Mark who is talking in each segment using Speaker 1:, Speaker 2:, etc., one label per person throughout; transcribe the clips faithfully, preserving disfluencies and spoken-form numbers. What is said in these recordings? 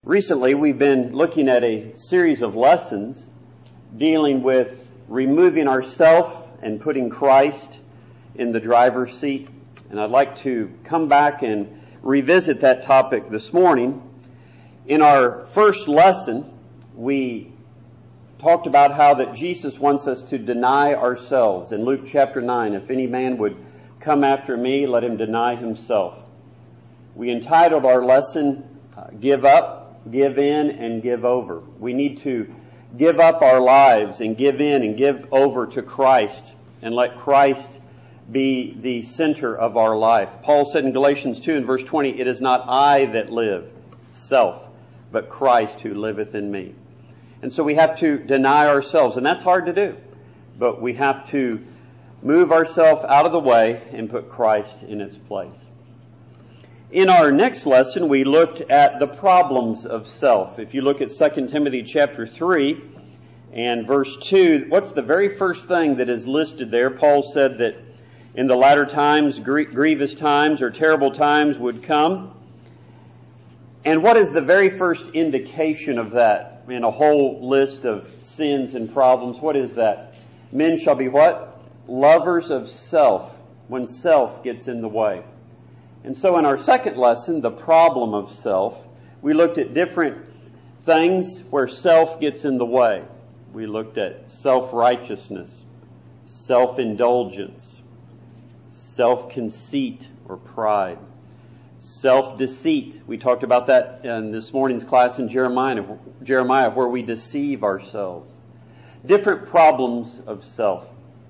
Speaker 1: Recently, we've been looking at a series of lessons dealing with removing ourselves and putting Christ in the driver's seat. And I'd like to come back and revisit that topic this morning. In our first lesson, we talked about how that Jesus wants us to deny ourselves. In Luke chapter nine, if any man would come after me, let him deny himself. We entitled our lesson, uh, Give Up, Give In, and Give Over. We need to give up our lives and give in and give over to Christ and let Christ be the center of our life. Paul said in Galatians two and verse twenty, "It is not I that live, self, but Christ who liveth in me." And so we have to deny ourselves, and that's hard to do. But we have to move ourselves out of the way and put Christ in its place. In our next lesson, we looked at the problems of self. If you look at Second Timothy chapter three and verse two, what's the very first thing that is listed there? Paul said that in the latter times, grievous times or terrible times would come. And what is the very first indication of that in a whole list of sins and problems? What is that? Men shall be what? Lovers of self, when self gets in the way. And so in our second lesson, the problem of self, we looked at different things where self gets in the way. We looked at self-righteousness, self-indulgence, self-conceit or pride, self-deceit. We talked about that in this morning's class in Jeremiah, Jeremiah, where we deceive ourselves. Different problems of self.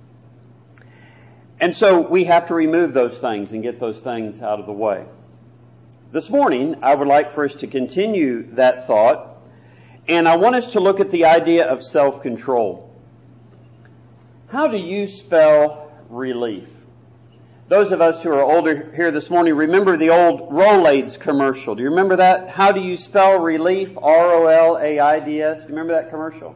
Speaker 1: And so we have to remove those things and get those things out of the way. This morning, I would like for us to continue that thought, and I want us to look at the idea of self-control. How do you spell relief? Those of us who are older here this morning remember the old Rolaids commercial. Do you remember that? How do you spell relief? R O L A I D S. Do you remember that commercial?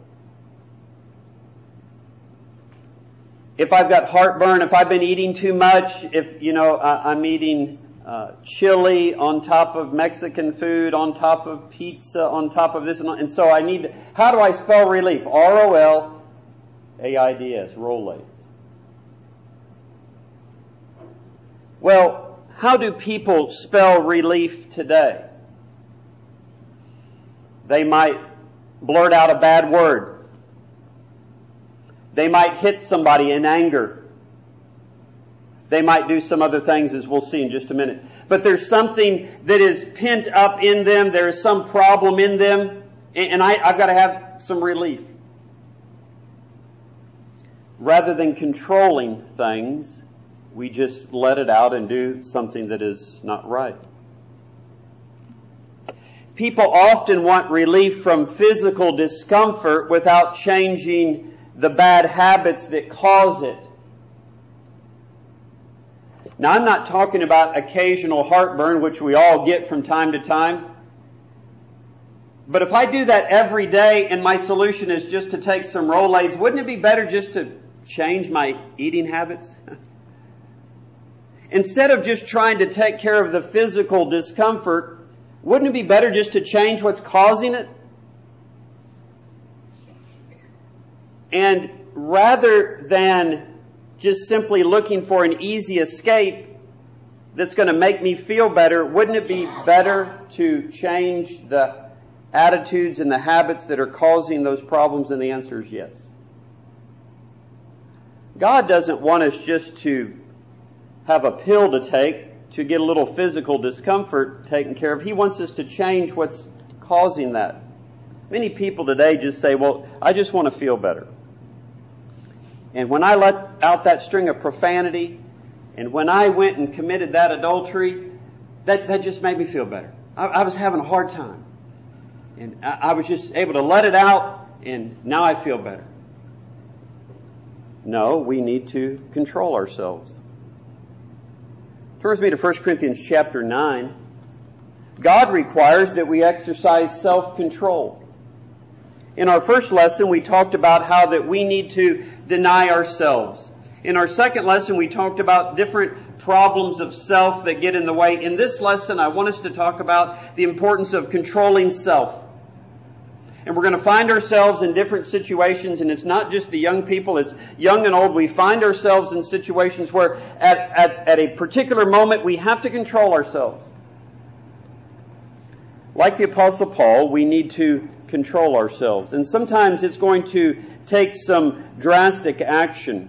Speaker 1: If I've got heartburn, if I've been eating too much, if, you know, I, I'm eating uh, chili on top of Mexican food, on top of pizza, on top of this, and, and so I need to, how do I spell relief? R O L A I D S, Rolaids. Well, how do people spell relief today? They might blurt out a bad word. They might hit somebody in anger. They might do some other things, as we'll see in just a minute. But there's something that is pent up in them. There's some problem in them. And I, I've got to have some relief. Rather than controlling things, we just let it out and do something that is not right. People often want relief from physical discomfort without changing the bad habits that cause it. Now, I'm not talking about occasional heartburn, which we all get from time to time. But if I do that every day and my solution is just to take some Rolaids, wouldn't it be better just to change my eating habits? Instead of just trying to take care of the physical discomfort, wouldn't it be better just to change what's causing it? And rather than just simply looking for an easy escape that's going to make me feel better, wouldn't it be better to change the attitudes and the habits that are causing those problems? And the answer is yes. God doesn't want us just to have a pill to take to get a little physical discomfort taken care of. He wants us to change what's causing that. Many people today just say, well, I just want to feel better. And when I let out that string of profanity, and when I went and committed that adultery, that, that just made me feel better. I, I was having a hard time. And I, I was just able to let it out, and now I feel better. No, we need to control ourselves. Turn with me to First Corinthians chapter nine. God requires that we exercise self-control. In our first lesson, we talked about how that we need to deny ourselves. In our second lesson, we talked about different problems of self that get in the way. In this lesson, I want us to talk about the importance of controlling self. And we're going to find ourselves in different situations, and it's not just the young people, it's young and old. We find ourselves in situations where at, at, at a particular moment we have to control ourselves. Like the Apostle Paul, we need to control ourselves. And sometimes it's going to take some drastic action.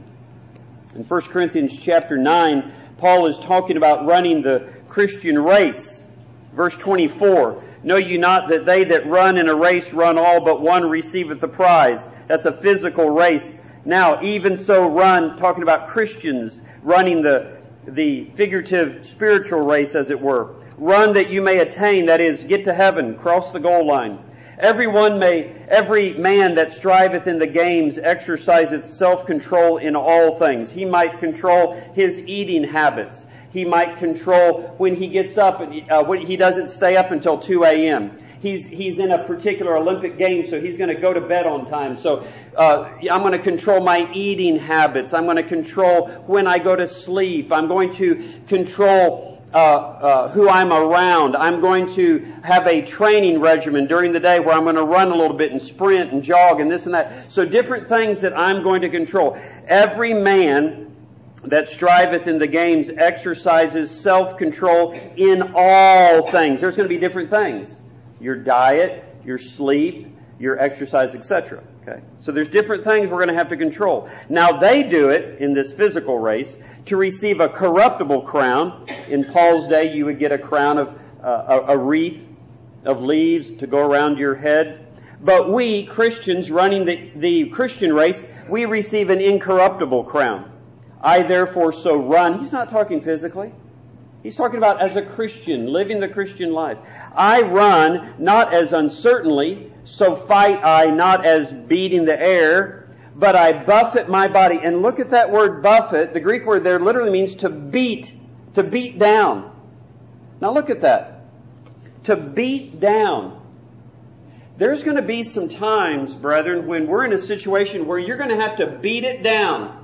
Speaker 1: In First Corinthians chapter nine, Paul is talking about running the Christian race. Verse twenty-four, know you not that they that run in a race run all, but one receiveth the prize. That's a physical race. Now, even so run, talking about Christians running the, the figurative spiritual race, as it were. Run that you may attain, that is, get to heaven, cross the goal line. Everyone may, every man that striveth in the games exerciseth self-control in all things. He might control his eating habits. He might control when he gets up, uh, when he doesn't stay up until two a.m. He's he's in a particular Olympic game, so he's going to go to bed on time. So uh, I'm going to control my eating habits. I'm going to control when I go to sleep. I'm going to control uh, uh, who I'm around. I'm going to have a training regimen during the day where I'm going to run a little bit and sprint and jog and this and that. So different things that I'm going to control. Every man that striveth in the games exercises self-control in all things. There's going to be different things. Your diet, your sleep, your exercise, et cetera. Okay? So there's different things we're going to have to control. Now they do it in this physical race to receive a corruptible crown. In Paul's day, you would get a crown of uh, a, a wreath of leaves to go around your head. But we, Christians running the, the Christian race, we receive an incorruptible crown. I therefore so run. He's not talking physically. He's talking about as a Christian, living the Christian life. I run not as uncertainly, so fight I not as beating the air, but I buffet my body. And look at that word buffet. The Greek word there literally means to beat, to beat down. Now look at that. To beat down. There's going to be some times, brethren, when we're in a situation where you're going to have to beat it down.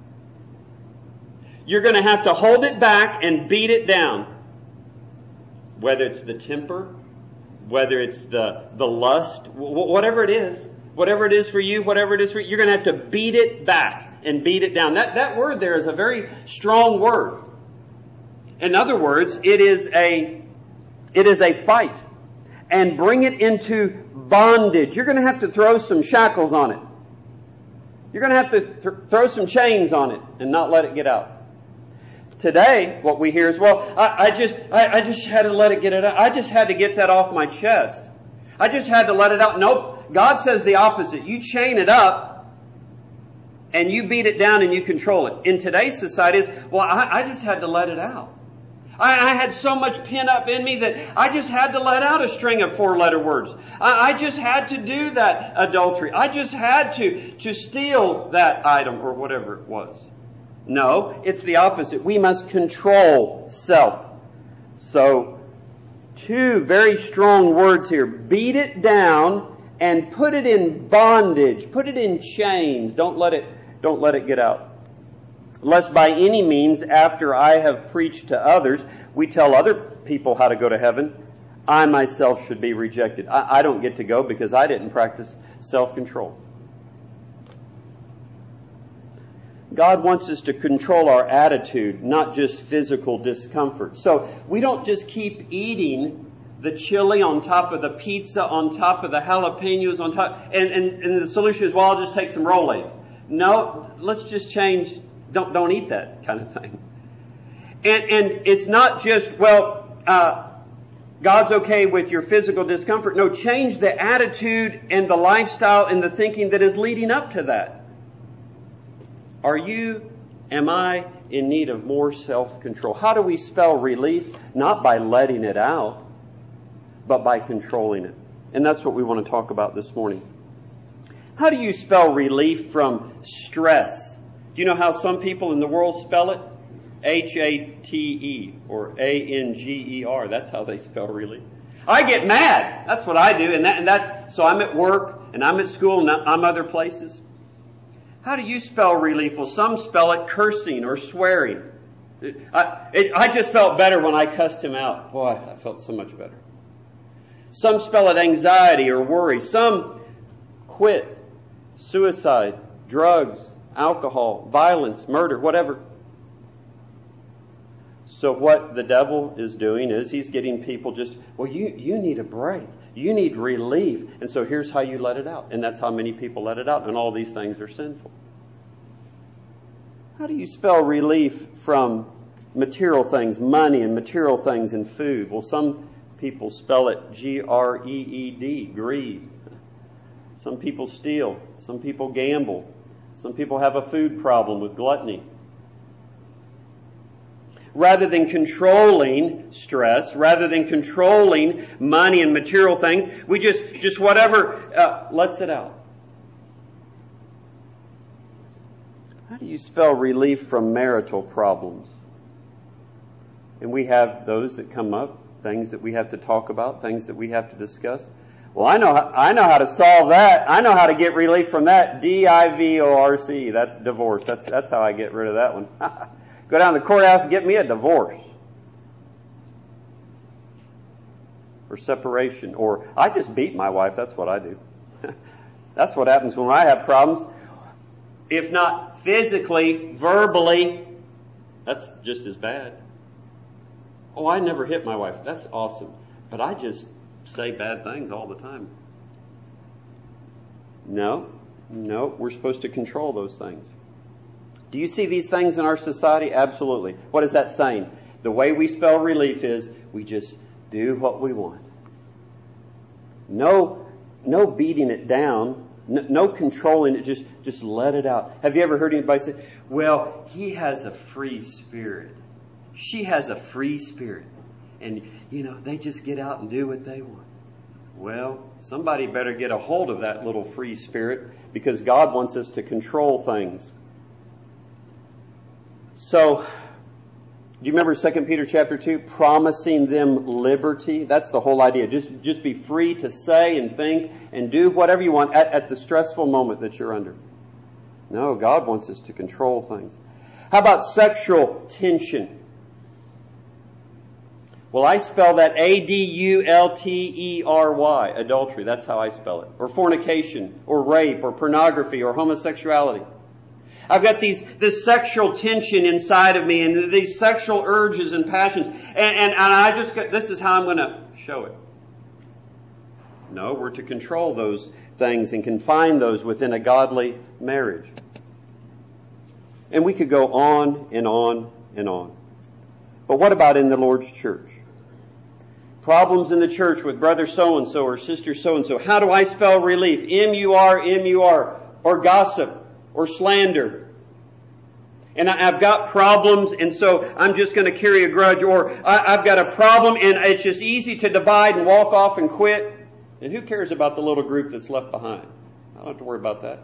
Speaker 1: You're going to have to hold it back and beat it down. Whether it's the temper, whether it's the, the lust, w- whatever it is, whatever it is for you, whatever it is for you, you're going to have to beat it back and beat it down. That, that word there is a very strong word. In other words, it is a, it is a fight. And bring it into bondage. You're going to have to throw some shackles on it. You're going to have to th- throw some chains on it and not let it get out. Today, what we hear is, well, I, I just, I, I just had to let it get it out. I just had to get that off my chest. I just had to let it out. Nope. God says the opposite. You chain it up and you beat it down and you control it. In today's society, is, well, I, I just had to let it out. I, I had so much pent up in me that I just had to let out a string of four-letter words. I, I just had to do that adultery. I just had to, to steal that item or whatever it was. No, it's the opposite. We must control self. So, two very strong words here. Beat it down and put it in bondage. Put it in chains. Don't let it, don't let it get out. Lest by any means, after I have preached to others, we tell other people how to go to heaven, I myself should be rejected. I, I don't get to go because I didn't practice self-control. God wants us to control our attitude, not just physical discomfort. So we don't just keep eating the chili on top of the pizza, on top of the jalapenos, on top, and, and, and the solution is, well, I'll just take some Rolaids. No, let's just change, don't, don't eat that kind of thing. And, and it's not just, well, uh, God's okay with your physical discomfort. No, change the attitude and the lifestyle and the thinking that is leading up to that. Are you, am I, in need of more self-control? How do we spell relief? Not by letting it out, but by controlling it. And that's what we want to talk about this morning. How do you spell relief from stress? Do you know how some people in the world spell it? H A T E or A N G E R. That's how they spell relief. I get mad. That's what I do. And that, and that, so I'm at work and I'm at school and I'm other places. How do you spell relief? Well, some spell it cursing or swearing. I, it, I just felt better when I cussed him out. Boy, I felt so much better. Some spell it anxiety or worry. Some quit, suicide, drugs, alcohol, violence, murder, whatever. So what the devil is doing is he's getting people just, well, you, you need a break. You need relief. And so here's how you let it out. And that's how many people let it out. And all these things are sinful. How do you spell relief from material things, money and material things and food? Well, some people spell it G R E E D, greed. Some people steal. Some people gamble. Some people have a food problem with gluttony. Rather than controlling stress, rather than controlling money and material things, we just, just whatever uh, lets it out. How do you spell relief from marital problems? And we have those that come up, things that we have to talk about, things that we have to discuss. Well, I know, I know how to solve that. I know how to get relief from that. D I V O R C. That's divorce. That's, that's how I get rid of that one. Go down to the courthouse and get me a divorce. Or separation. Or I just beat my wife. That's what I do. That's what happens when I have problems. If not physically, verbally, that's just as bad. Oh, I never hit my wife. That's awesome. But I just say bad things all the time. No, no, we're supposed to control those things. Do you see these things in our society? Absolutely. What is that saying? The way we spell relief is we just do what we want. No, no beating it down. No, no controlling it. Just, just let it out. Have you ever heard anybody say, well, he has a free spirit. She has a free spirit. And, you know, they just get out and do what they want. Well, somebody better get a hold of that little free spirit because God wants us to control things. So, do you remember Second Peter chapter two? Promising them liberty. That's the whole idea. Just, just be free to say and think and do whatever you want at, at the stressful moment that you're under. No, God wants us to control things. How about sexual tension? Well, I spell that A D U L T E R Y, adultery. That's how I spell it. Or fornication, or rape, or pornography, or homosexuality. I've got these, this sexual tension inside of me and these sexual urges and passions. And, and, and I just got, this is how I'm going to show it. No, we're to control those things and confine those within a godly marriage. And we could go on and on and on. But what about in the Lord's church? Problems in the church with brother so-and-so or sister so-and-so. How do I spell relief? M U R M U R. Or gossip. Or slander. And I, I've got problems and so I'm just going to carry a grudge. Or I, I've got a problem and it's just easy to divide and walk off and quit. And who cares about the little group that's left behind? I don't have to worry about that.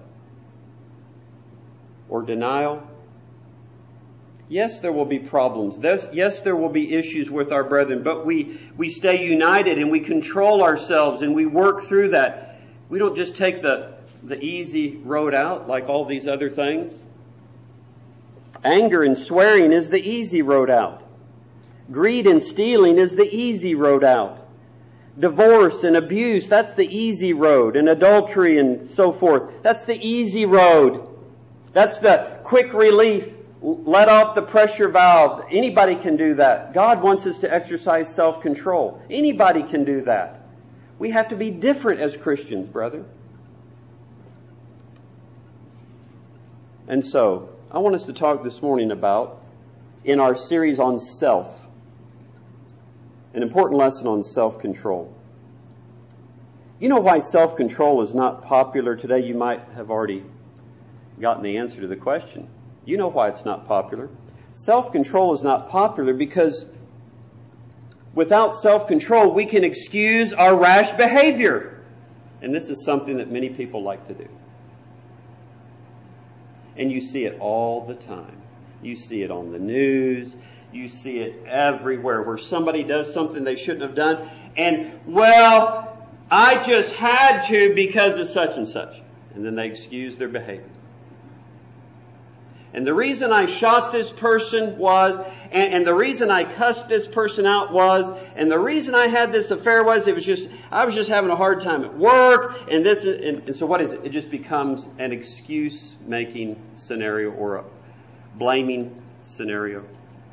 Speaker 1: Or denial. Yes, there will be problems. There's, yes, there will be issues with our brethren, but we, we stay united and we control ourselves and we work through that. We don't just take the, the easy road out like all these other things. Anger and swearing is the easy road out. Greed and stealing is the easy road out. Divorce and abuse, that's the easy road. And adultery and so forth, that's the easy road. That's the quick relief. Let off the pressure valve. Anybody can do that. God wants us to exercise self-control. Anybody can do that. We have to be different as Christians, brother. And so, I want us to talk this morning about, in our series on self, an important lesson on self-control. You know why self-control is not popular today? You might have already gotten the answer to the question. You know why it's not popular. Self-control is not popular because without self-control, we can excuse our rash behavior. And this is something that many people like to do. And you see it all the time. You see it on the news. You see it everywhere where somebody does something they shouldn't have done. And, well, I just had to because of such and such. And then they excuse their behavior. And the reason I shot this person was, and, and the reason I cussed this person out was, and the reason I had this affair was, it was just, I was just having a hard time at work, and this, and, and so what is it? It just becomes an excuse-making scenario or a blaming scenario.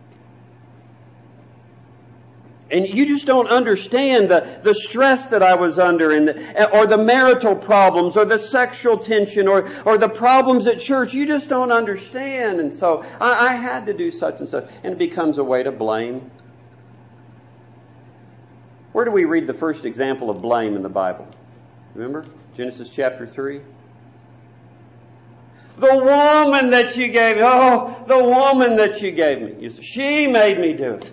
Speaker 1: And you just don't understand the, the stress that I was under, and the, or the marital problems, or the sexual tension, or, or the problems at church. You just don't understand. And so I, I had to do such and such. And it becomes a way to blame. Where do we read the first example of blame in the Bible? Remember? Genesis chapter three. The woman that you gave me. Oh, the woman that you gave me. You say, she made me do it.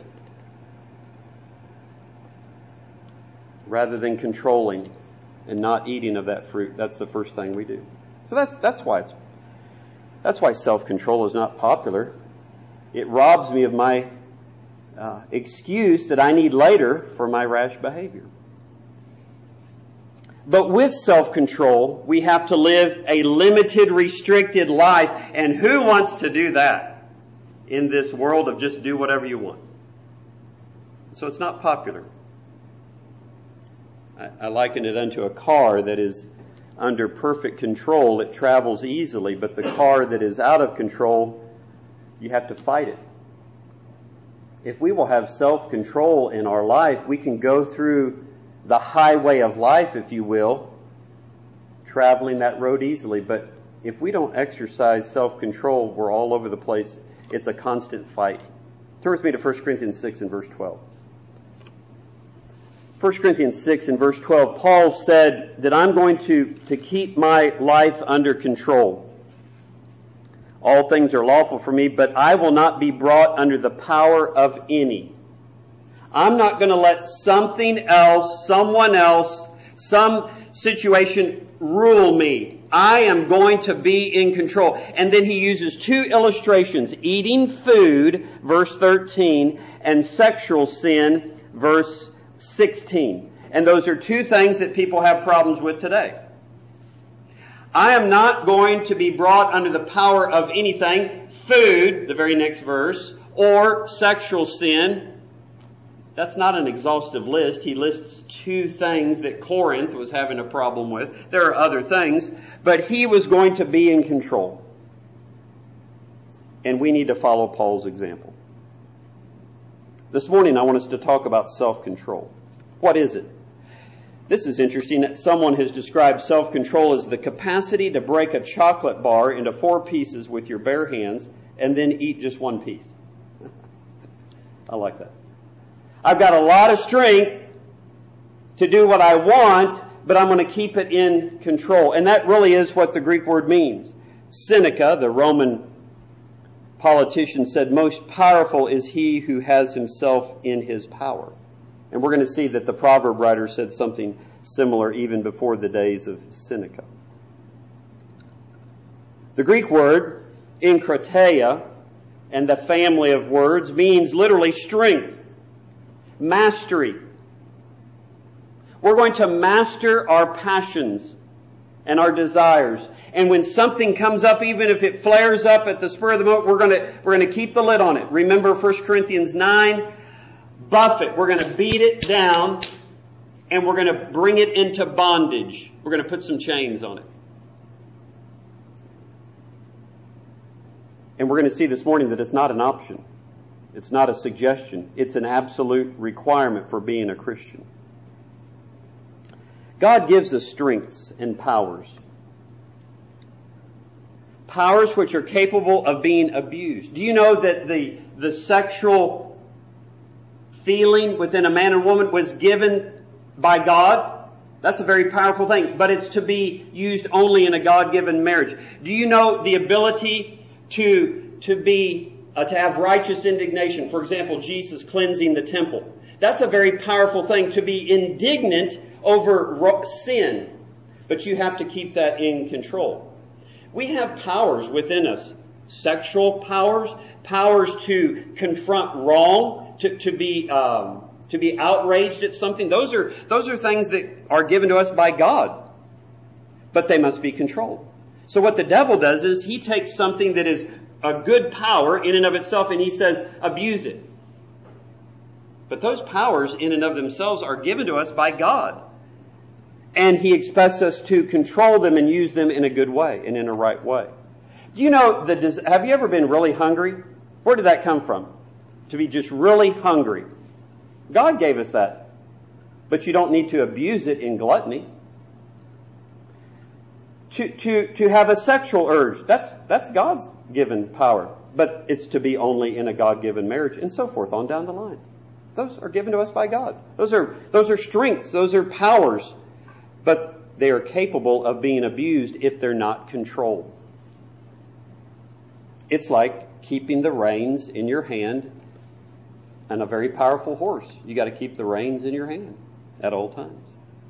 Speaker 1: Rather than controlling and not eating of that fruit, that's the first thing we do. So that's that's why it's that's why self-control is not popular. It robs me of my uh, excuse that I need later for my rash behavior. But with self-control, we have to live a limited, restricted life. And who wants to do that in this world of just do whatever you want? So it's not popular. I liken it unto a car that is under perfect control. It travels easily, but the car that is out of control, you have to fight it. If we will have self-control in our life, we can go through the highway of life, if you will, traveling that road easily. But if we don't exercise self-control, we're all over the place. It's a constant fight. Turn with me to First Corinthians six and verse twelve. First Corinthians six and verse twelve, Paul said that I'm going to, to keep my life under control. All things are lawful for me, but I will not be brought under the power of any. I'm not going to let something else, someone else, some situation rule me. I am going to be in control. And then he uses two illustrations, eating food, verse thirteen, and sexual sin, verse sixteen. And those are two things that people have problems with today. I am not going to be brought under the power of anything, food, the very next verse, or sexual sin. That's not an exhaustive list. He lists two things that Corinth was having a problem with. There are other things, but he was going to be in control. And we need to follow Paul's example. This morning I want us to talk about self-control. What is it? This is interesting that someone has described self-control as the capacity to break a chocolate bar into four pieces with your bare hands and then eat just one piece. I like that. I've got a lot of strength to do what I want, but I'm going to keep it in control. And that really is what the Greek word means. Seneca, the Roman politician, said, most powerful is he who has himself in his power. And we're going to see that the proverb writer said something similar even before the days of Seneca. The Greek word, enkrateia, and the family of words means literally strength, mastery. We're going to master our passions and our desires. And when something comes up, even if it flares up at the spur of the moment, we're going to, we're going to keep the lid on it. Remember First Corinthians nine? Buff it. We're going to beat it down and we're going to bring it into bondage. We're going to put some chains on it. And we're going to see this morning that it's not an option. It's not a suggestion. It's an absolute requirement for being a Christian. God gives us strengths and powers. Powers which are capable of being abused. Do you know that the, the sexual feeling within a man and woman was given by God? That's a very powerful thing, but it's to be used only in a God-given marriage. Do you know the ability to, to be Uh, to have righteous indignation? For example, Jesus cleansing the temple. That's a very powerful thing, to be indignant over ro- sin. But you have to keep that in control. We have powers within us. Sexual powers, powers to confront wrong, to, to be um, to be outraged at something. Those are those are things that are given to us by God. But they must be controlled. So what the devil does is he takes something that is a good power in and of itself, and he says, abuse it. But those powers in and of themselves are given to us by God. And he expects us to control them and use them in a good way and in a right way. Do you know, the, have you ever been really hungry? Where did that come from? To be just really hungry. God gave us that. But you don't need to abuse it in gluttony. To, to, to have a sexual urge, that's, that's God's given power. But it's to be only in a God-given marriage and so forth on down the line. Those are given to us by God. Those are, those are strengths. Those are powers. But they are capable of being abused if they're not controlled. It's like keeping the reins in your hand on a very powerful horse. You got to keep the reins in your hand at all times.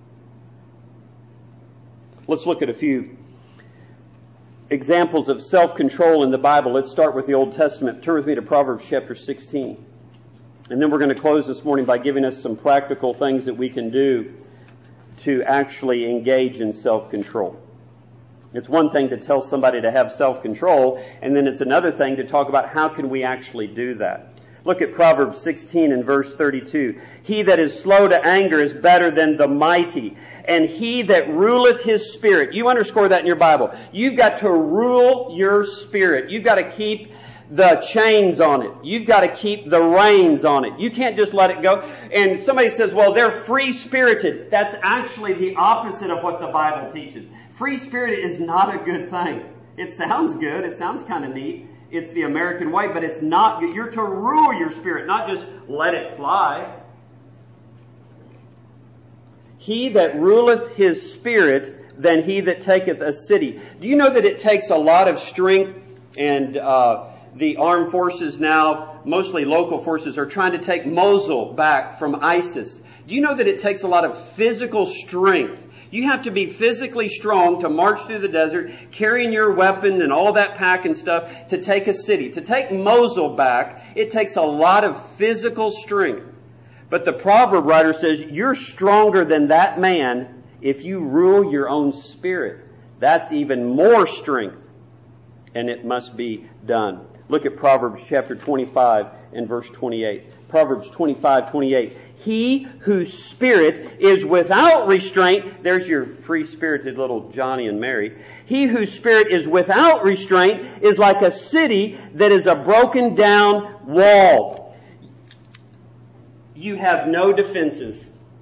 Speaker 1: Let's look at a few examples of self-control in the Bible. Let's start with the Old Testament. Turn with me to Proverbs chapter sixteen. And then we're going to close this morning by giving us some practical things that we can do to actually engage in self-control. It's one thing to tell somebody to have self-control, and then it's another thing to talk about how can we actually do that. Look at Proverbs sixteen and verse thirty-two. He that is slow to anger is better than the mighty, and he that ruleth his spirit. You underscore that in your Bible. You've got to rule your spirit. You've got to keep the chains on it. You've got to keep the reins on it. You can't just let it go. And somebody says, well, they're free-spirited. That's actually the opposite of what the Bible teaches. Free-spirited is not a good thing. It sounds good. It sounds kind of neat. It's the American way, but it's not good. You're to rule your spirit, not just let it fly. He that ruleth his spirit than he that taketh a city. Do you know that it takes a lot of strength and uh the armed forces now, mostly local forces, are trying to take Mosul back from ISIS. Do you know that it takes a lot of physical strength? You have to be physically strong to march through the desert, carrying your weapon and all that pack and stuff to take a city. To take Mosul back, it takes a lot of physical strength. But the proverb writer says, you're stronger than that man if you rule your own spirit. That's even more strength, and it must be done. Look at Proverbs chapter twenty-five and verse twenty-eight. Proverbs twenty-five, twenty-eight. He whose spirit is without restraint, there's your free-spirited little Johnny and Mary. He whose spirit is without restraint is like a city that is a broken down wall. You have no defenses.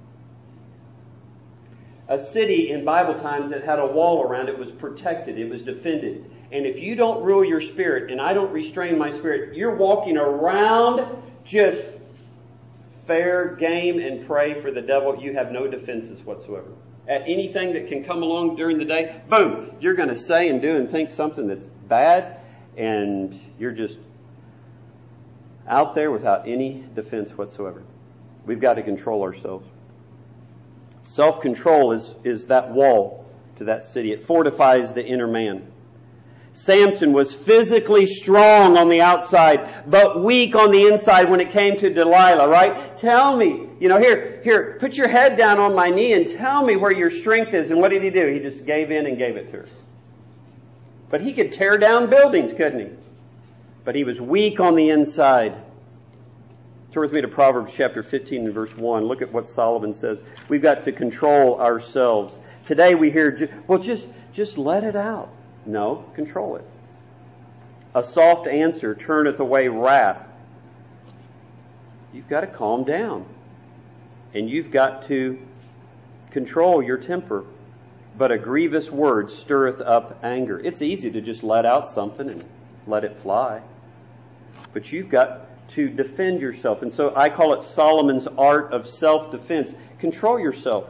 Speaker 1: A city in Bible times that had a wall around it was protected. It was defended. And if you don't rule your spirit, and I don't restrain my spirit, you're walking around just fair game and prey for the devil. You have no defenses whatsoever. At anything that can come along during the day, boom, you're going to say and do and think something that's bad, and you're just out there without any defense whatsoever. We've got to control ourselves. Self-control is, is that wall to that city. It fortifies the inner man. Samson was physically strong on the outside, but weak on the inside when it came to Delilah, right? Tell me, you know, here, here, put your head down on my knee and tell me where your strength is. And what did he do? He just gave in and gave it to her. But he could tear down buildings, couldn't he? But he was weak on the inside. Turn with me to Proverbs chapter fifteen and verse one. Look at what Solomon says. We've got to control ourselves. Today we hear, well, just, just let it out. No, control it. A soft answer turneth away wrath. You've got to calm down. And you've got to control your temper. But a grievous word stirreth up anger. It's easy to just let out something and let it fly. But you've got to defend yourself. And so I call it Solomon's art of self-defense. Control yourself.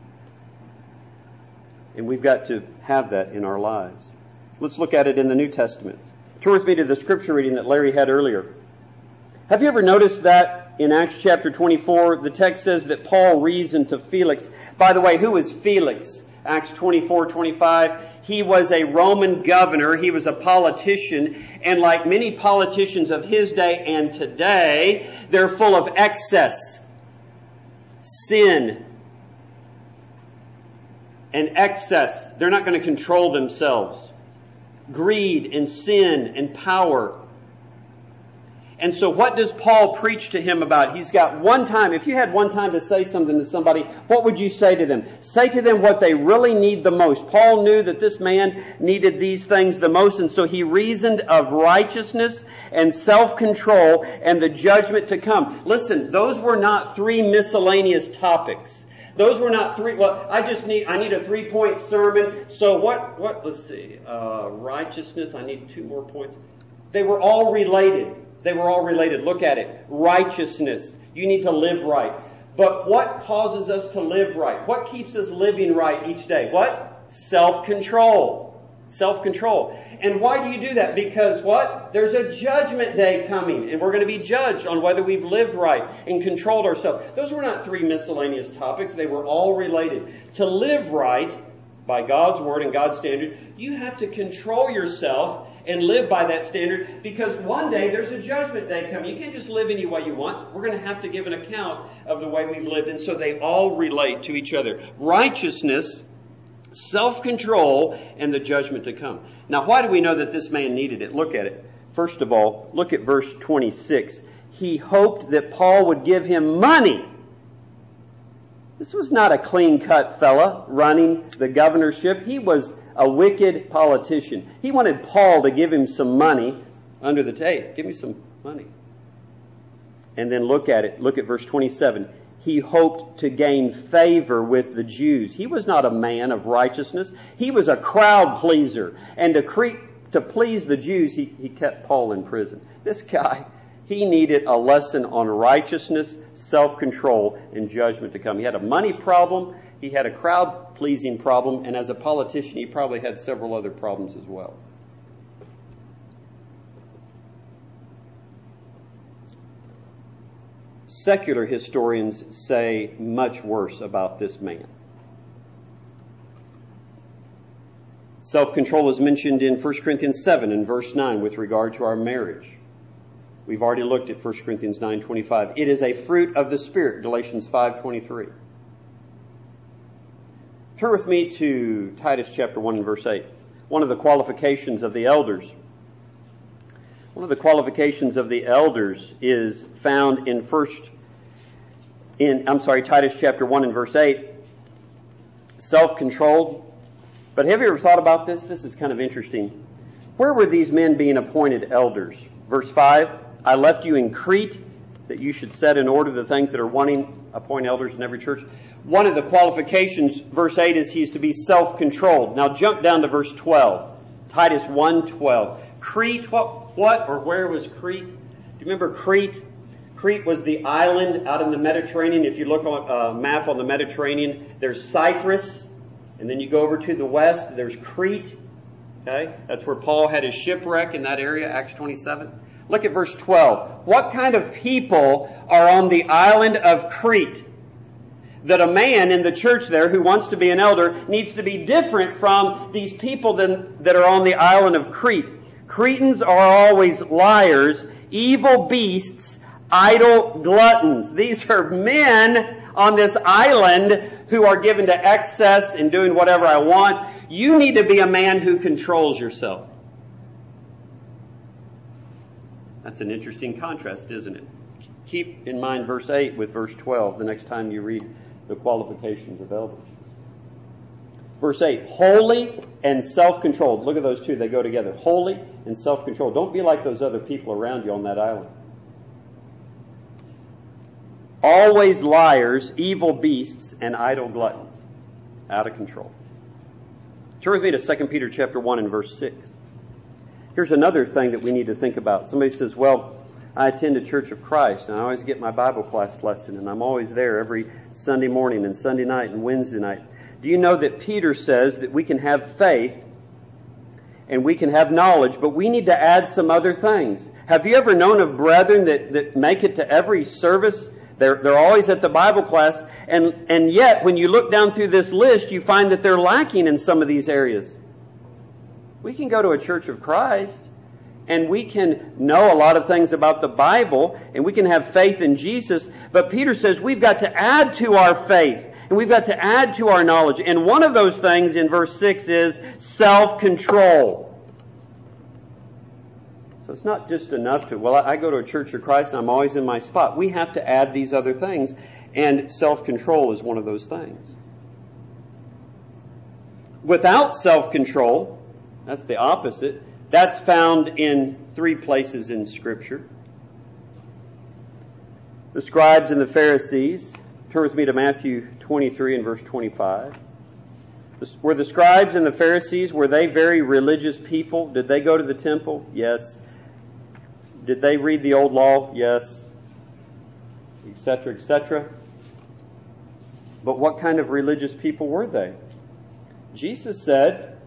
Speaker 1: And we've got to have that in our lives. Let's look at it in the New Testament. Turn with me to the scripture reading that Larry had earlier. Have you ever noticed that in Acts chapter twenty-four, the text says that Paul reasoned to Felix. By the way, who was Felix? Acts twenty-four, twenty-five. He was a Roman governor. He was a politician. And like many politicians of his day and today, they're full of excess, sin, and excess. They're not going to control themselves. greed and sin and power. And so what does Paul preach to him about? He's got one time. If you had one time to say something to somebody, what would you say to them? Say to them what they really need the most. Paul knew that this man needed these things the most, and so he reasoned of righteousness and self-control and the judgment to come. Listen, those were not three miscellaneous topics. Those were not three, well, I just need, I need a three-point sermon. So what, what, let's see, uh, righteousness, I need two more points. They were all related. They were all related. Look at it. Righteousness. You need to live right. But what causes us to live right? What keeps us living right each day? What? Self-control. Self-control. And why do you do that? Because what? There's a judgment day coming, and we're going to be judged on whether we've lived right and controlled ourselves. Those were not three miscellaneous topics. They were all related. To live right by God's Word and God's standard, you have to control yourself and live by that standard, because one day there's a judgment day coming. You can't just live any way you want. We're going to have to give an account of the way we've lived. And so they all relate to each other. Righteousness, self-control, and the judgment to come. Now, why do we know that this man needed it? Look at it. First of all, look at verse twenty-six. He hoped that Paul would give him money. This was not a clean-cut fella running the governorship. He was a wicked politician. He wanted Paul to give him some money under the table. Give me some money. And then look at it. Look at verse twenty-seven. He hoped to gain favor with the Jews. He was not a man of righteousness. He was a crowd pleaser. And to, cre- to please the Jews, he, he kept Paul in prison. This guy, he needed a lesson on righteousness, self-control, and judgment to come. He had a money problem. He had a crowd-pleasing problem, and as a politician, he probably had several other problems as well. Secular historians say much worse about this man. Self-control is mentioned in First Corinthians seven and verse nine with regard to our marriage. We've already looked at First Corinthians nine twenty-five. It is a fruit of the Spirit, Galatians five twenty-three. Turn with me to Titus chapter one and verse eight. One of the qualifications of the elders. One of the qualifications of the elders is found in first, in, I'm sorry, Titus chapter one and verse eight. Self-controlled. But have you ever thought about this? This is kind of interesting. Where were these men being appointed elders? Verse five, I left you in Crete that you should set in order the things that are wanting, appoint elders in every church. One of the qualifications, verse eight, is he's to be self-controlled. Now jump down to verse twelve. Titus one twelve. Crete, what, what or where was Crete? Do you remember Crete? Crete was the island out in the Mediterranean. If you look on a map on the Mediterranean, there's Cyprus, and then you go over to the west, there's Crete. Okay? That's where Paul had his shipwreck in that area, Acts twenty-seven. Look at verse twelve. What kind of people are on the island of Crete? That a man in the church there who wants to be an elder needs to be different from these people than, that are on the island of Crete. Cretans are always liars, evil beasts, idle gluttons. These are men on this island who are given to excess and doing whatever I want. You need to be a man who controls yourself. That's an interesting contrast, isn't it? Keep in mind verse eight with verse twelve the next time you read the qualifications of elders. Verse eight, holy and self-controlled. Look at those two. They go together. Holy and self-controlled. Don't be like those other people around you on that island. Always liars, evil beasts, and idle gluttons. Out of control. Turn with me to Second Peter chapter one and verse six. Here's another thing that we need to think about. Somebody says, well, I attend a Church of Christ, and I always get my Bible class lesson, and I'm always there every Sunday morning and Sunday night and Wednesday night. Do you know that Peter says that we can have faith and we can have knowledge, but we need to add some other things? Have you ever known of brethren that, that make it to every service? They're, they're always at the Bible class, and, and yet when you look down through this list, you find that they're lacking in some of these areas. We can go to a Church of Christ, and we can know a lot of things about the Bible, and we can have faith in Jesus, but Peter says we've got to add to our faith, and we've got to add to our knowledge. And one of those things in verse six is self-control. it's not just enough to, well, I go to a Church of Christ and I'm always in my spot. We have to add these other things, and self-control is one of those things. Without self-control, that's the opposite. That's found in three places in Scripture. The scribes and the Pharisees. Turn with me to Matthew twenty-three and verse twenty-five. Were the scribes and the Pharisees, were they very religious people? Did they go to the temple? Yes. Did they read the old law? Yes. Et cetera, et cetera. But what kind of religious people were they? Jesus said,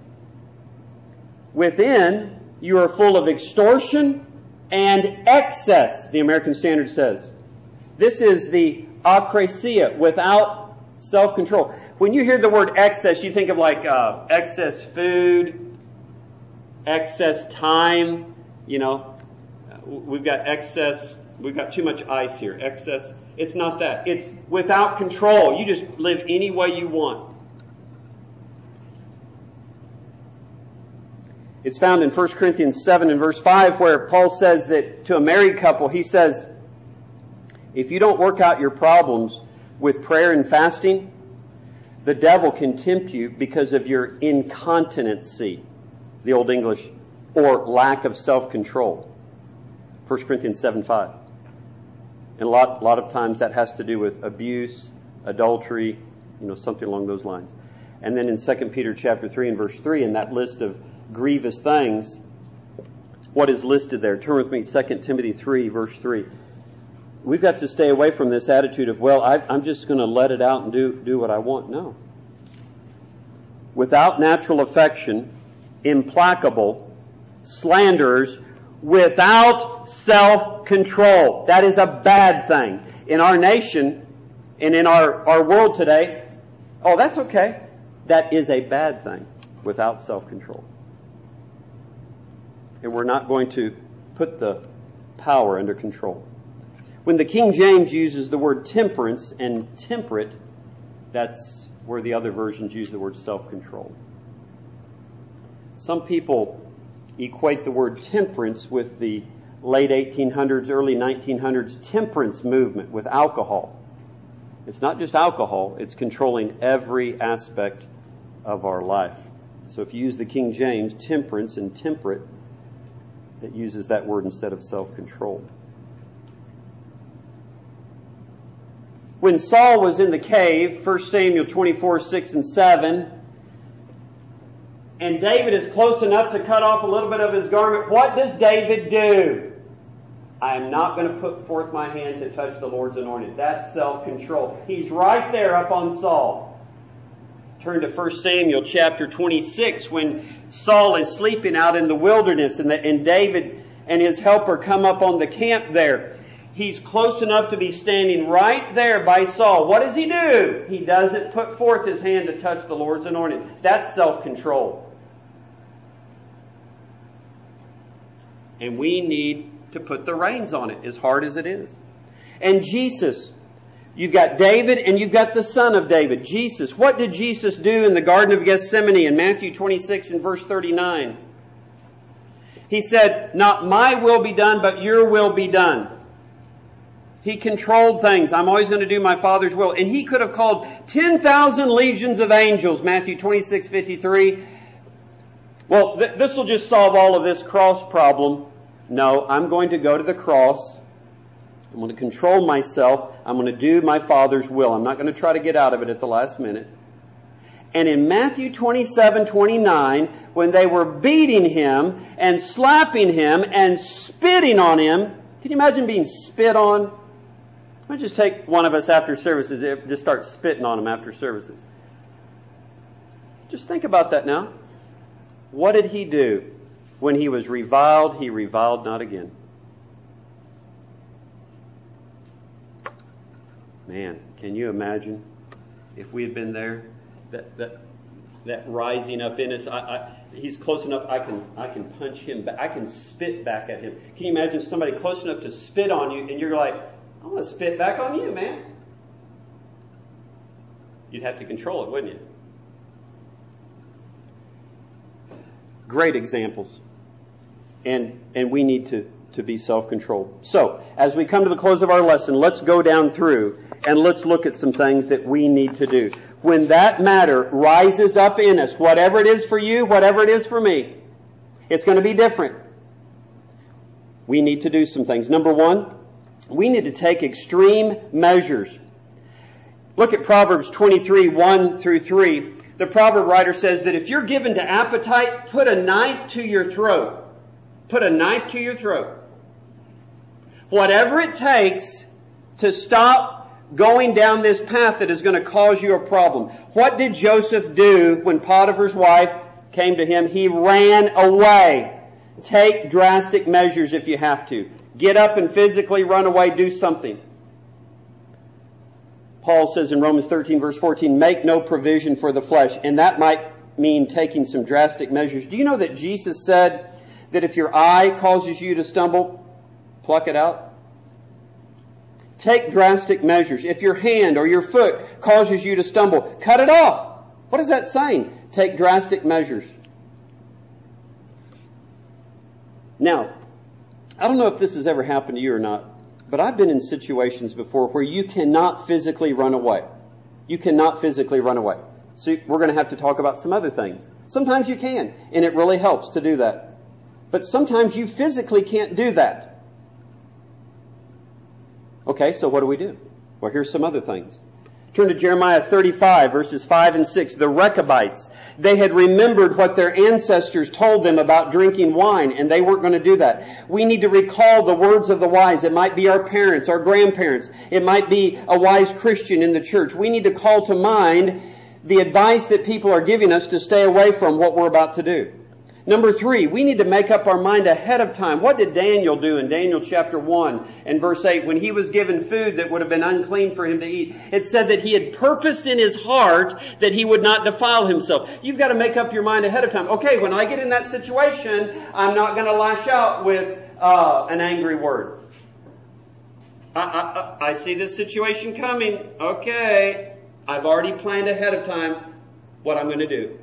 Speaker 1: within you are full of extortion and excess, the American Standard says. This is the akrasia, without self-control. When you hear the word excess, you think of like uh, excess food, excess time. You know, we've got excess, we've got too much ice here. Excess. It's not that. It's without control. You just live any way you want. It's found in First Corinthians seven and verse five, where Paul says that to a married couple, he says, if you don't work out your problems with prayer and fasting, the devil can tempt you because of your incontinency, the Old English, or lack of self-control. First Corinthians seven five. And a lot, a lot of times that has to do with abuse, adultery, you know, something along those lines. And then in Second Peter chapter three and verse three, in that list of grievous things, what is listed there? Turn with me, Second Timothy three, verse three. We've got to stay away from this attitude of, well, I, I'm just going to let it out and do, do what I want. No. Without natural affection, implacable, slanderers, without self-control. That is a bad thing. In our nation and in our, our world today, oh, that's okay. That is a bad thing, without self-control. And we're not going to put the power under control. When the King James uses the word temperance and temperate, that's where the other versions use the word self-control. Some people equate the word temperance with the late eighteen hundreds, early nineteen hundreds temperance movement with alcohol. It's not just alcohol, it's controlling every aspect of our life. So if you use the King James, temperance and temperate, it uses that word instead of self-control. When Saul was in the cave, First Samuel twenty-four, six and seven, and David is close enough to cut off a little bit of his garment, what does David do? I am not going to put forth my hand to touch the Lord's anointed. That's self-control. He's right there up on Saul. Turn to First Samuel chapter twenty-six, when Saul is sleeping out in the wilderness and, the, and David and his helper come up on the camp there. He's close enough to be standing right there by Saul. What does he do? He doesn't put forth his hand to touch the Lord's anointed. That's self-control. And we need to put the reins on it, as hard as it is. And Jesus, you've got David and you've got the son of David, Jesus. What did Jesus do in the Garden of Gethsemane in Matthew twenty-six and verse thirty-nine? He said, not my will be done, but your will be done. He controlled things. I'm always going to do my Father's will. And he could have called ten thousand legions of angels, Matthew twenty-six fifty-three. Well, th- this will just solve all of this cross problem. No, I'm going to go to the cross. I'm going to control myself. I'm going to do my Father's will. I'm not going to try to get out of it at the last minute. And in Matthew twenty-seven twenty-nine, when they were beating him and slapping him and spitting on him, can you imagine being spit on? Let's just take one of us after services, just start spitting on him after services. Just think about that now. What did he do? When he was reviled, he reviled not again. Man, can you imagine if we had been there? That that that rising up in us. I, I, he's close enough. I can I can punch him back. I can spit back at him. Can you imagine somebody close enough to spit on you, and you're like, I'm going to spit back on you, man. You'd have to control it, wouldn't you? Great examples. And, and we need to, to be self-controlled. So, as we come to the close of our lesson, let's go down through and let's look at some things that we need to do. When that matter rises up in us, whatever it is for you, whatever it is for me, it's going to be different. We need to do some things. Number one, we need to take extreme measures. Look at Proverbs twenty-three, one through three. The proverb writer says that if you're given to appetite, put a knife to your throat. Put a knife to your throat. Whatever it takes to stop going down this path that is going to cause you a problem. What did Joseph do when Potiphar's wife came to him? He ran away. Take drastic measures if you have to. Get up and physically run away. Do something. Paul says in Romans thirteen verse fourteen, make no provision for the flesh. And that might mean taking some drastic measures. Do you know that Jesus said that if your eye causes you to stumble, pluck it out? Take drastic measures. If your hand or your foot causes you to stumble, cut it off. What is that saying? Take drastic measures. Now, I don't know if this has ever happened to you or not, but I've been in situations before where you cannot physically run away. You cannot physically run away. So we're going to have to talk about some other things. Sometimes you can, and it really helps to do that. But sometimes you physically can't do that. Okay, so what do we do? Well, here's some other things. Turn to Jeremiah thirty-five, verses five and six. The Rechabites, they had remembered what their ancestors told them about drinking wine, and they weren't going to do that. We need to recall the words of the wise. It might be our parents, our grandparents. It might be a wise Christian in the church. We need to call to mind the advice that people are giving us to stay away from what we're about to do. Number three, we need to make up our mind ahead of time. What did Daniel do in Daniel chapter one and verse eight when he was given food that would have been unclean for him to eat? It said that he had purposed in his heart that he would not defile himself. You've got to make up your mind ahead of time. Okay, when I get in that situation, I'm not going to lash out with uh, an angry word. I, I, I see this situation coming. Okay, I've already planned ahead of time what I'm going to do.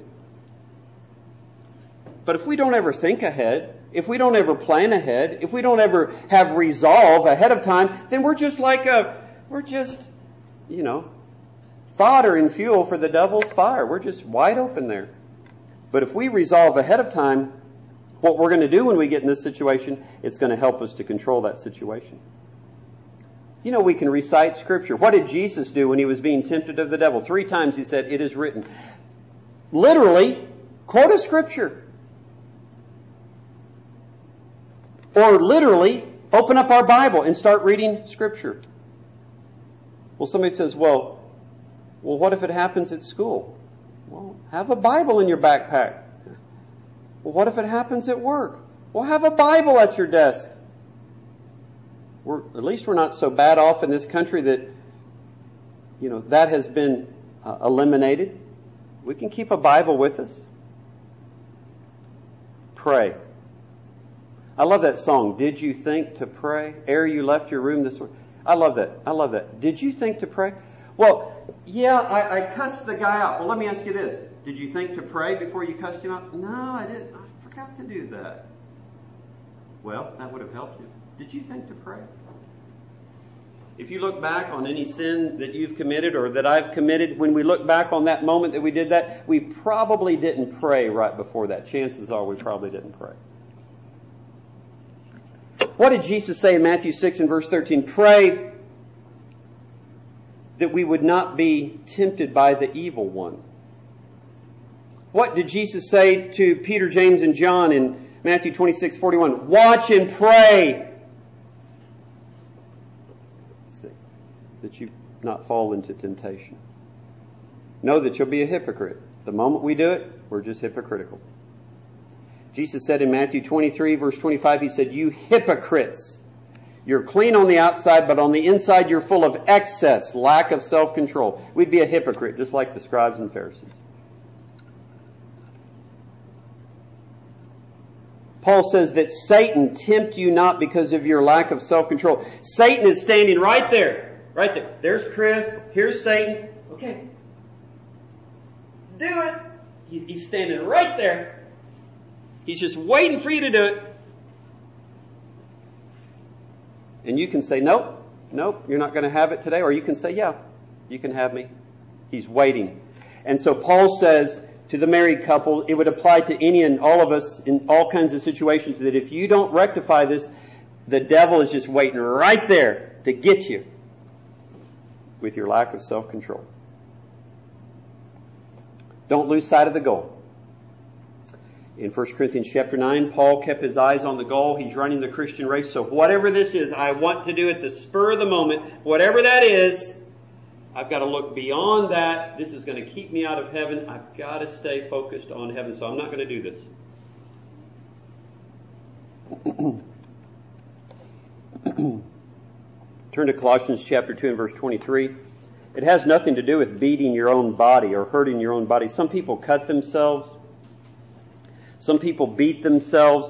Speaker 1: But if we don't ever think ahead, if we don't ever plan ahead, if we don't ever have resolve ahead of time, then we're just like a, we're just, you know, fodder and fuel for the devil's fire. We're just wide open there. But if we resolve ahead of time what we're going to do when we get in this situation, it's going to help us to control that situation. You know, we can recite Scripture. What did Jesus do when he was being tempted of the devil? Three times he said, it is written. Literally, quote a Scripture. Or literally, open up our Bible and start reading Scripture. Well, somebody says, well, well, what if it happens at school? Well, have a Bible in your backpack. Well, what if it happens at work? Well, have a Bible at your desk. We're, at least we're not so bad off in this country that, you know, that has been uh, eliminated. We can keep a Bible with us. Pray. I love that song, Did You Think to Pray? Ere you left your room this morning. I love that. I love that. Did you think to pray? Well, yeah, I, I cussed the guy out. Well, let me ask you this. Did you think to pray before you cussed him out? No, I didn't. I forgot to do that. Well, that would have helped you. Did you think to pray? If you look back on any sin that you've committed or that I've committed, when we look back on that moment that we did that, we probably didn't pray right before that. Chances are we probably didn't pray. What did Jesus say in Matthew six and verse thirteen? Pray that we would not be tempted by the evil one. What did Jesus say to Peter, James, and John in Matthew twenty-six forty-one? Watch and pray that you not fall into temptation. Know that you'll be a hypocrite. The moment we do it, we're just hypocritical. Jesus said in Matthew twenty-three, verse twenty-five, he said, you hypocrites, you're clean on the outside, but on the inside you're full of excess, lack of self-control. We'd be a hypocrite, just like the scribes and Pharisees. Paul says that Satan tempt you not because of your lack of self-control. Satan is standing right there. Right there. There's Chris. Here's Satan. Okay. Do it. He's standing right there. He's just waiting for you to do it. And you can say, nope, nope, you're not going to have it today. Or you can say, yeah, you can have me. He's waiting. And so Paul says to the married couple, it would apply to any and all of us in all kinds of situations, that if you don't rectify this, the devil is just waiting right there to get you with your lack of self-control. Don't lose sight of the goal. In First Corinthians chapter nine, Paul kept his eyes on the goal. He's running the Christian race. So whatever this is, I want to do at the spur of the moment. Whatever that is, I've got to look beyond that. This is going to keep me out of heaven. I've got to stay focused on heaven. So I'm not going to do this. Turn to Colossians chapter two and verse twenty-three. It has nothing to do with beating your own body or hurting your own body. Some people cut themselves. Some people beat themselves.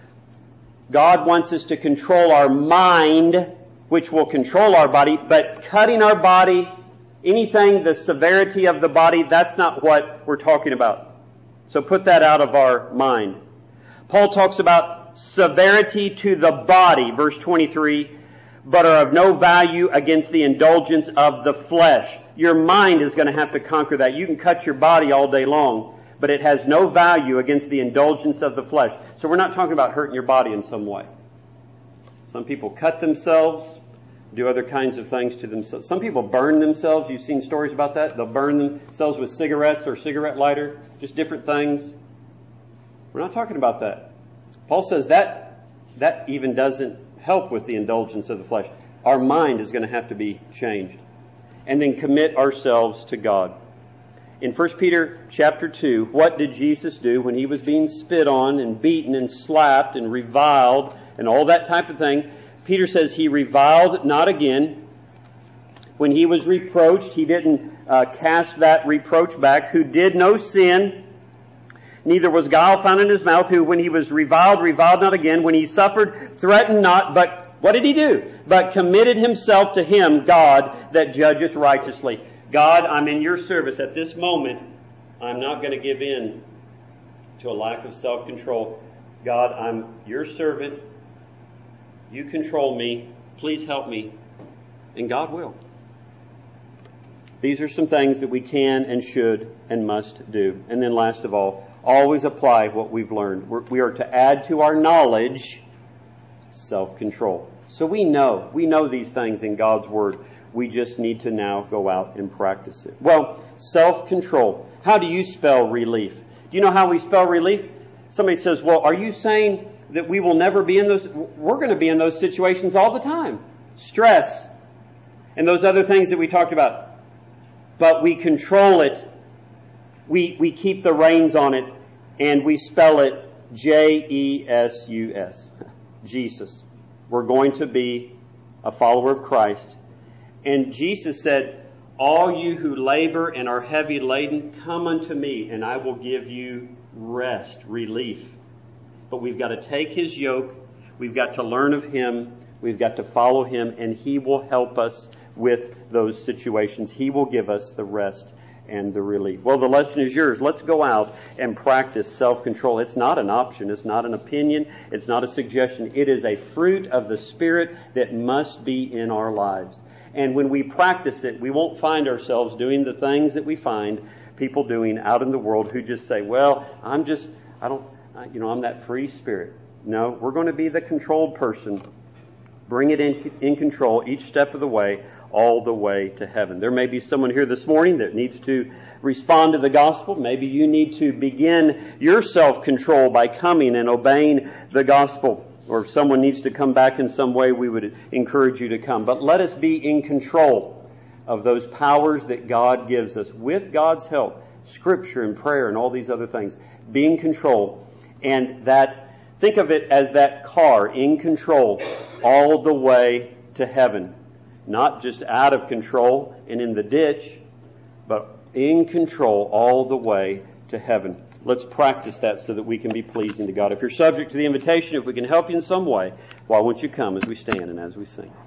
Speaker 1: God wants us to control our mind, which will control our body, but cutting our body, anything, the severity of the body, that's not what we're talking about. So put that out of our mind. Paul talks about severity to the body, verse twenty-three, but are of no value against the indulgence of the flesh. Your mind is going to have to conquer that. You can cut your body all day long, but it has no value against the indulgence of the flesh. So we're not talking about hurting your body in some way. Some people cut themselves, do other kinds of things to themselves. Some people burn themselves. You've seen stories about that. They'll burn themselves with cigarettes or cigarette lighter, just different things. We're not talking about that. Paul says that that even doesn't help with the indulgence of the flesh. Our mind is going to have to be changed. And then commit ourselves to God. In First Peter chapter two, what did Jesus do when he was being spit on and beaten and slapped and reviled and all that type of thing? Peter says he reviled not again. When he was reproached, he didn't uh, cast that reproach back. Who did no sin, neither was guile found in his mouth. Who, when he was reviled, reviled not again. When he suffered, threatened not. But what did he do? But committed himself to him, God, that judgeth righteously. God, I'm in your service at this moment. I'm not going to give in to a lack of self-control. God, I'm your servant. You control me. Please help me. And God will. These are some things that we can and should and must do. And then last of all, always apply what we've learned. We're, we are to add to our knowledge self-control. So we know. We know these things in God's Word. We just need to now go out and practice it. Well, self-control. How do you spell relief? Do you know how we spell relief? Somebody says, well, are you saying that we will never be in those? We're going to be in those situations all the time. Stress and those other things that we talked about. But we control it. We, we keep the reins on it, and we spell it J E S U S. Jesus. We're going to be a follower of Christ. And Jesus said, all you who labor and are heavy laden, come unto me, and I will give you rest, relief. But we've got to take his yoke. We've got to learn of him. We've got to follow him, and he will help us with those situations. He will give us the rest and the relief. Well, the lesson is yours. Let's go out and practice self-control. It's not an option. It's not an opinion. It's not a suggestion. It is a fruit of the Spirit that must be in our lives. And when we practice it, we won't find ourselves doing the things that we find people doing out in the world who just say, well, I'm just, I don't, you know, I'm that free spirit. No, we're going to be the controlled person. Bring it in, in control each step of the way, all the way to heaven. There may be someone here this morning that needs to respond to the gospel. Maybe you need to begin your self-control by coming and obeying the gospel. Or if someone needs to come back in some way, we would encourage you to come. But let us be in control of those powers that God gives us with God's help, Scripture and prayer and all these other things. Be in control. And that, think of it as that car in control all the way to heaven. Not just out of control and in the ditch, but in control all the way to heaven. Let's practice that so that we can be pleasing to God. If you're subject to the invitation, if we can help you in some way, why won't you come as we stand and as we sing?